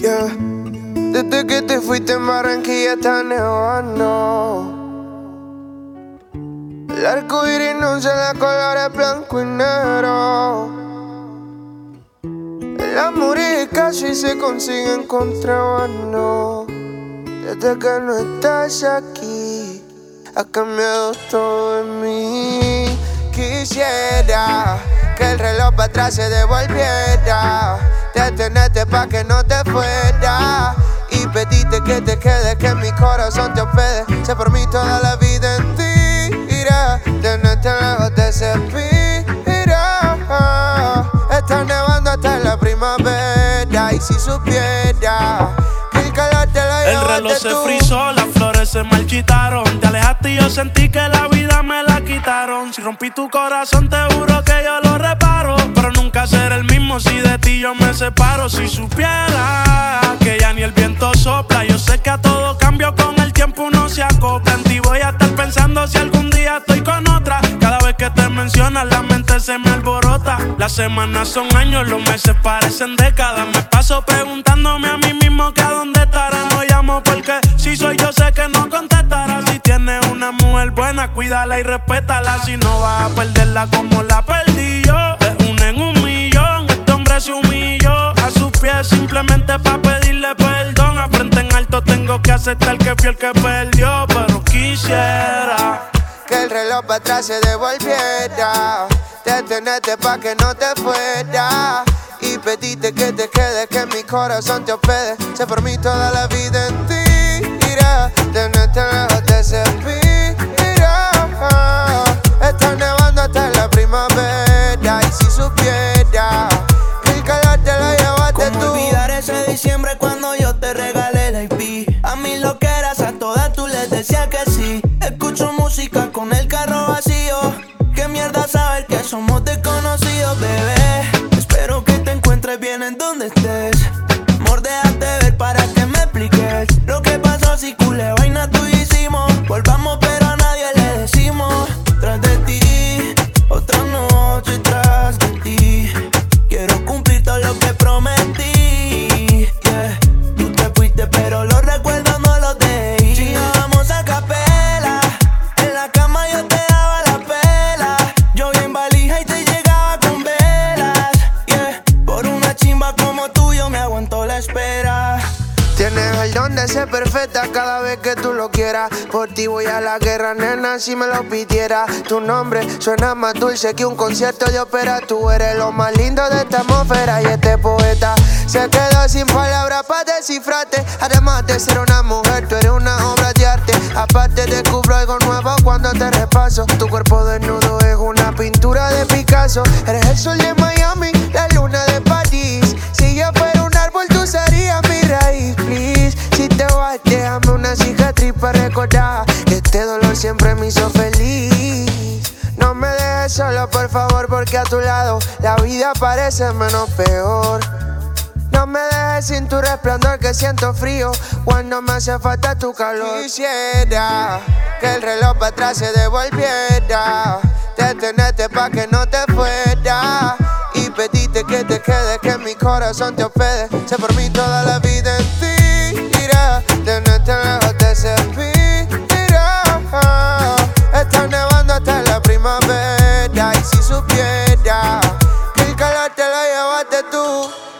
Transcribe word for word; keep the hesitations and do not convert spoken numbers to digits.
Yeah. Desde que te fuiste en Barranquilla está nevando. El arco iris no se le colores blanco y negro. El amor y casi se consigue en contrabando. Desde que no estás aquí, ha cambiado todo en mí. Quisiera que el reloj para atrás se devolviera, detenerte pa' que no te fuera y pedirte que te quedes, que mi corazón te hospede. Sé por mí toda la vida en ti, irá, tenerte lejos de ese pira. Está nevando hasta la primavera y si supiera que el calor te lo llevaste tú. El reloj se frizó, las flores se marchitaron. Te alejaste y yo sentí que la vida me la quitaron. Si rompí tu corazón te juro que yo lo reparo, pero nunca seré el mismo si de ti yo me separo. Si supiera que ya ni el viento sopla, yo sé que a todo cambio con el tiempo uno se acopla. En ti voy a estar pensando si algún día estoy con otra. Cada vez que te mencionas la mente se me alborota. Las semanas son años, los meses parecen décadas. Me paso preguntándome a mí mismo que a dónde estará. No llamo porque si soy yo sé que no contestará. Si tienes una mujer buena, cuídala y respétala. Si no vas a perderla como la perdí yo, de una en un millón. Este hombre se humilló a sus pies simplemente pa' pedirle perdón. A frente en alto tengo que aceptar que fui el que perdió, pero quisiera que el reloj para atrás se devolviera, detenerte pa' que no te fuera y pedirte que te quedes, que mi corazón te hospede. Sé por mí toda la vida en ti, irá, tenerte lejos de ese pira. Está nevando hasta la primavera y si supiera que el calor te lo llevaste tú. ¿Cómo olvidar ese diciembre cuando yo te regalé la I P? A mí lo que eras, a todas tú les decías que sí. Escucho música con el carro vacío. Qué mierda saber que somos desconocidos, bebé. Espero que te encuentres bien en donde estés. Amor, déjate ver para que me expliques lo que pasó, si culé vaina tú hicimos. Volvamos pero a nadie le decimos. Tras de ti, otra noche tras de ti. Quiero cumplir todo lo que prometí, yeah. Tú te fuiste pero los recuerdos no los dejé. Si nos vamos a capela, en la cama yo te daba la pela. Yo bien valija y te llegaba con velas, yeah. Por una chimba como tú yo me aguanto la espera. Tienes el don de ser perfecta cada vez que tú lo quieras. Por ti voy a la guerra, nena, si me lo pidiera. Tu nombre suena más dulce que un concierto de ópera. Tú eres lo más lindo de esta atmósfera y este poeta se quedó sin palabras para descifrarte. Además de ser una mujer, tú eres una obra de arte. Aparte descubro algo nuevo cuando te repaso. Tu cuerpo desnudo es una pintura de Picasso. Eres el sol de Miami, la luna de París. Si yo fuera un árbol, tú serías mi raíz. Please, si te vas, déjame una cicatriz para recordar que este dolor siempre me hizo feliz. No me dejes solo, por favor, porque a tu lado la vida parece menos peor. No me dejes sin tu resplandor, que siento frío cuando me hace falta tu calor. Quisiera que el reloj para atrás se devolviera, detenerte pa' que no te fuera y pedirte que te quedes, que mi corazón te hospede. Sé por mí toda la vida en ti, irá, tenerte lejos de ese pira. Está nevando hasta la primavera y si supiera que el calor te lo llevaste tú.